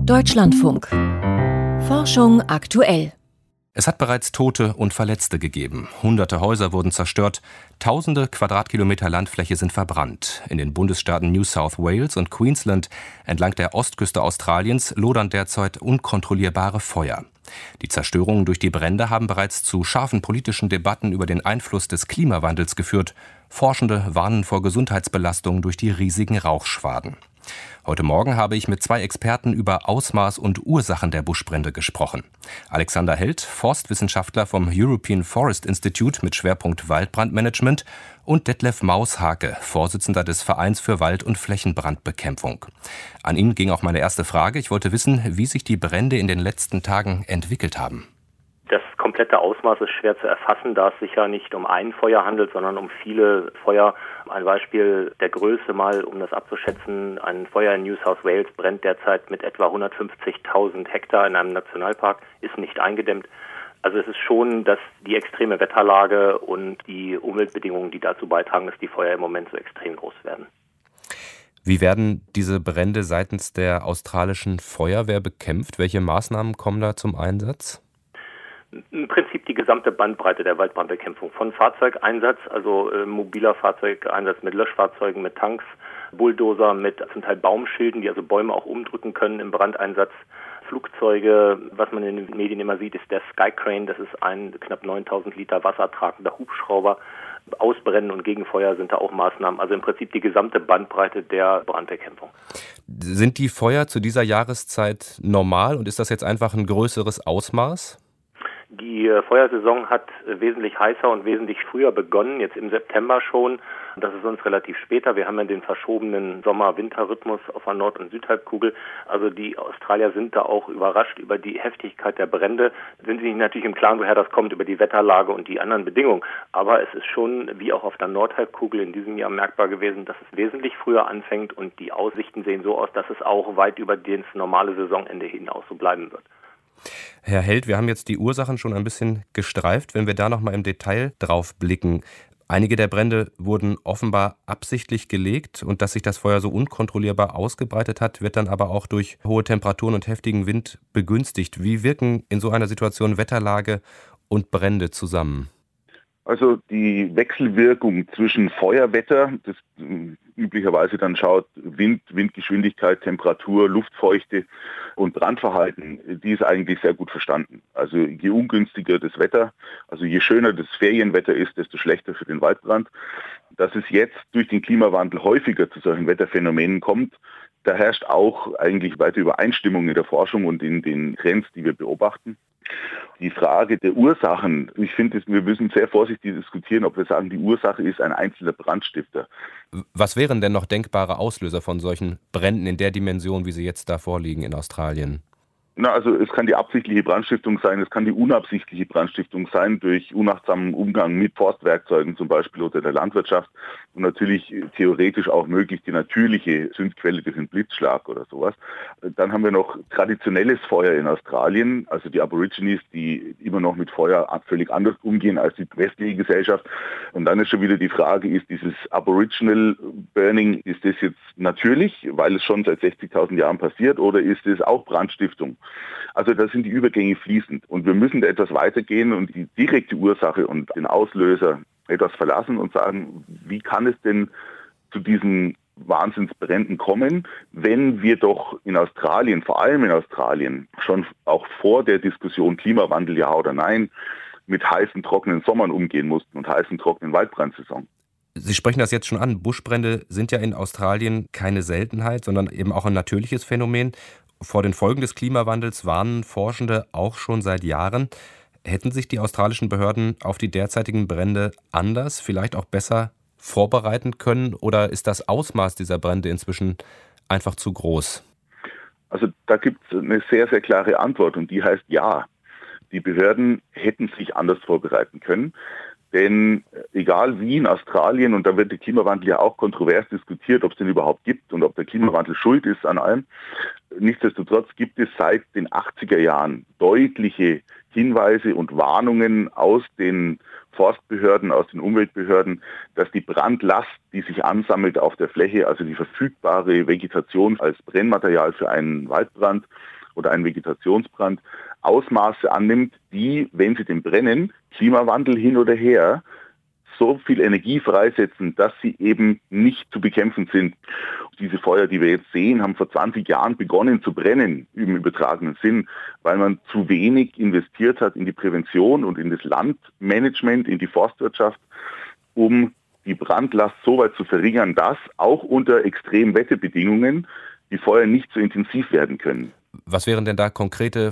Deutschlandfunk. Forschung aktuell. Es hat bereits Tote und Verletzte gegeben. Hunderte Häuser wurden zerstört. Tausende Quadratkilometer Landfläche sind verbrannt. In den Bundesstaaten New South Wales und Queensland entlang der Ostküste Australiens lodern derzeit unkontrollierbare Feuer. Die Zerstörungen durch die Brände haben bereits zu scharfen politischen Debatten über den Einfluss des Klimawandels geführt. Forschende warnen vor Gesundheitsbelastungen durch die riesigen Rauchschwaden. Heute Morgen habe ich mit zwei Experten über Ausmaß und Ursachen der Buschbrände gesprochen. Alexander Held, Forstwissenschaftler vom European Forest Institute mit Schwerpunkt Waldbrandmanagement, und Detlef Maushake, Vorsitzender des Vereins für Wald- und Flächenbrandbekämpfung. An ihn ging auch meine erste Frage. Ich wollte wissen, wie sich die Brände in den letzten Tagen entwickelt haben. Das komplette Ausmaß ist schwer zu erfassen, da es sich ja nicht um ein Feuer handelt, sondern um viele Feuer. Ein Beispiel der Größe mal, um das abzuschätzen: ein Feuer in New South Wales brennt derzeit mit etwa 150.000 Hektar in einem Nationalpark, ist nicht eingedämmt. Also es ist schon, dass die extreme Wetterlage und die Umweltbedingungen, die dazu beitragen, dass die Feuer im Moment so extrem groß werden. Wie werden diese Brände seitens der australischen Feuerwehr bekämpft? Welche Maßnahmen kommen da zum Einsatz? Im Prinzip die gesamte Bandbreite der Waldbrandbekämpfung. Von Fahrzeugeinsatz, also mobiler Fahrzeugeinsatz mit Löschfahrzeugen, mit Tanks, Bulldozer, mit zum Teil Baumschilden, die also Bäume auch umdrücken können im Brandeinsatz. Flugzeuge, was man in den Medien immer sieht, ist der Skycrane. Das ist ein knapp 9.000 Liter wassertragender Hubschrauber. Ausbrennen und Gegenfeuer sind da auch Maßnahmen. Also im Prinzip die gesamte Bandbreite der Brandbekämpfung. Sind die Feuer zu dieser Jahreszeit normal und ist das jetzt einfach ein größeres Ausmaß? Die Feuersaison hat wesentlich heißer und wesentlich früher begonnen, jetzt im September schon. Das ist uns relativ später. Wir haben ja den verschobenen Sommer-Winter-Rhythmus auf der Nord- und Südhalbkugel. Also die Australier sind da auch überrascht über die Heftigkeit der Brände. Sind sich natürlich im Klaren, woher das kommt, über die Wetterlage und die anderen Bedingungen. Aber es ist schon, wie auch auf der Nordhalbkugel in diesem Jahr merkbar gewesen, dass es wesentlich früher anfängt und die Aussichten sehen so aus, dass es auch weit über das normale Saisonende hinaus so bleiben wird. Herr Held, wir haben jetzt die Ursachen schon ein bisschen gestreift. Wenn wir da noch mal im Detail drauf blicken. Einige der Brände wurden offenbar absichtlich gelegt, und dass sich das Feuer so unkontrollierbar ausgebreitet hat, wird dann aber auch durch hohe Temperaturen und heftigen Wind begünstigt. Wie wirken in so einer Situation Wetterlage und Brände zusammen? Also die Wechselwirkung zwischen Feuerwetter, das üblicherweise dann schaut Wind, Windgeschwindigkeit, Temperatur, Luftfeuchte und Brandverhalten, die ist eigentlich sehr gut verstanden. Also je ungünstiger das Wetter, also je schöner das Ferienwetter ist, desto schlechter für den Waldbrand. Dass es jetzt durch den Klimawandel häufiger zu solchen Wetterphänomenen kommt, da herrscht auch eigentlich weite Übereinstimmung in der Forschung und in den Trends, die wir beobachten. Die Frage der Ursachen, ich finde, wir müssen sehr vorsichtig diskutieren, ob wir sagen, die Ursache ist ein einzelner Brandstifter. Was wären denn noch denkbare Auslöser von solchen Bränden in der Dimension, wie sie jetzt da vorliegen in Australien? Also es kann die absichtliche Brandstiftung sein, es kann die unabsichtliche Brandstiftung sein durch unachtsamen Umgang mit Forstwerkzeugen zum Beispiel oder der Landwirtschaft und natürlich theoretisch auch möglich die natürliche Zündquelle durch einen Blitzschlag oder sowas. Dann haben wir noch traditionelles Feuer in Australien, also die Aborigines, die immer noch mit Feuer völlig anders umgehen als die westliche Gesellschaft. Und dann ist schon wieder die Frage, ist dieses Aboriginal Burning, ist das jetzt natürlich, weil es schon seit 60.000 Jahren passiert, oder ist es auch Brandstiftung? Also da sind die Übergänge fließend und wir müssen da etwas weitergehen und die direkte Ursache und den Auslöser etwas verlassen und sagen, wie kann es denn zu diesen Wahnsinnsbränden kommen, wenn wir doch in Australien, vor allem in Australien, schon auch vor der Diskussion Klimawandel ja oder nein, mit heißen, trockenen Sommern umgehen mussten und heißen, trockenen Waldbrandsaison. Sie sprechen das jetzt schon an. Buschbrände sind ja in Australien keine Seltenheit, sondern eben auch ein natürliches Phänomen. Vor den Folgen des Klimawandels warnen Forschende auch schon seit Jahren. Hätten sich die australischen Behörden auf die derzeitigen Brände anders, vielleicht auch besser vorbereiten können, oder ist das Ausmaß dieser Brände inzwischen einfach zu groß? Also da gibt es eine sehr, sehr klare Antwort und die heißt ja. Die Behörden hätten sich anders vorbereiten können. Denn egal wie in Australien, und da wird der Klimawandel ja auch kontrovers diskutiert, ob es den überhaupt gibt und ob der Klimawandel schuld ist an allem, nichtsdestotrotz gibt es seit den 80er Jahren deutliche Hinweise und Warnungen aus den Forstbehörden, aus den Umweltbehörden, dass die Brandlast, die sich ansammelt auf der Fläche, also die verfügbare Vegetation als Brennmaterial für einen Waldbrand, oder ein Vegetationsbrand Ausmaße annimmt, die, wenn sie denn brennen, Klimawandel hin oder her, so viel Energie freisetzen, dass sie eben nicht zu bekämpfen sind. Diese Feuer, die wir jetzt sehen, haben vor 20 Jahren begonnen zu brennen, im übertragenen Sinn, weil man zu wenig investiert hat in die Prävention und in das Landmanagement, in die Forstwirtschaft, um die Brandlast so weit zu verringern, dass auch unter extremen Wetterbedingungen die Feuer nicht so intensiv werden können. Was wären denn da konkrete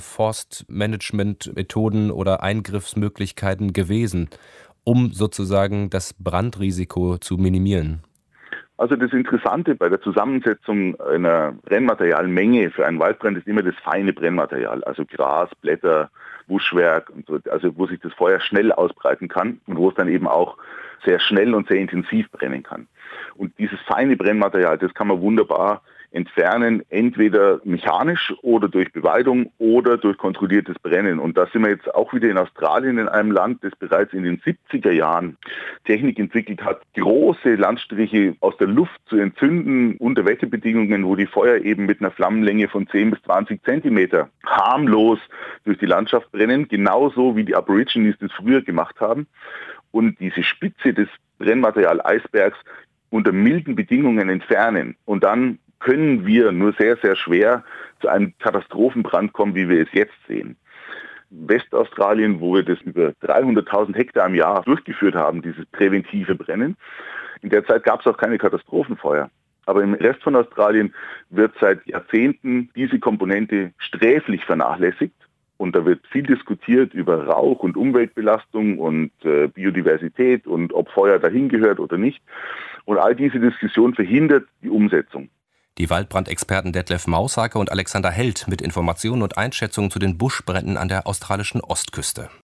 Forstmanagement-Methoden oder Eingriffsmöglichkeiten gewesen, um sozusagen das Brandrisiko zu minimieren? Also das Interessante bei der Zusammensetzung einer Brennmaterialmenge für einen Waldbrand ist immer das feine Brennmaterial, also Gras, Blätter, Buschwerk und so, also wo sich das Feuer schnell ausbreiten kann und wo es dann eben auch sehr schnell und sehr intensiv brennen kann. Und dieses feine Brennmaterial, das kann man wunderbar entfernen, entweder mechanisch oder durch Beweidung oder durch kontrolliertes Brennen. Und da sind wir jetzt auch wieder in Australien, in einem Land, das bereits in den 70er Jahren Technik entwickelt hat, große Landstriche aus der Luft zu entzünden unter Wetterbedingungen, wo die Feuer eben mit einer Flammenlänge von 10 bis 20 Zentimeter harmlos durch die Landschaft brennen, genauso wie die Aborigines das früher gemacht haben. Und diese Spitze des Brennmaterial-Eisbergs unter milden Bedingungen entfernen. Und dann können wir nur sehr, sehr schwer zu einem Katastrophenbrand kommen, wie wir es jetzt sehen. Westaustralien, wo wir das über 300.000 Hektar im Jahr durchgeführt haben, dieses präventive Brennen, in der Zeit gab es auch keine Katastrophenfeuer. Aber im Rest von Australien wird seit Jahrzehnten diese Komponente sträflich vernachlässigt. Und da wird viel diskutiert über Rauch- und Umweltbelastung und Biodiversität und ob Feuer dahin gehört oder nicht. Und all diese Diskussion verhindert die Umsetzung. Die Waldbrandexperten Detlef Maushaker und Alexander Held mit Informationen und Einschätzungen zu den Buschbränden an der australischen Ostküste.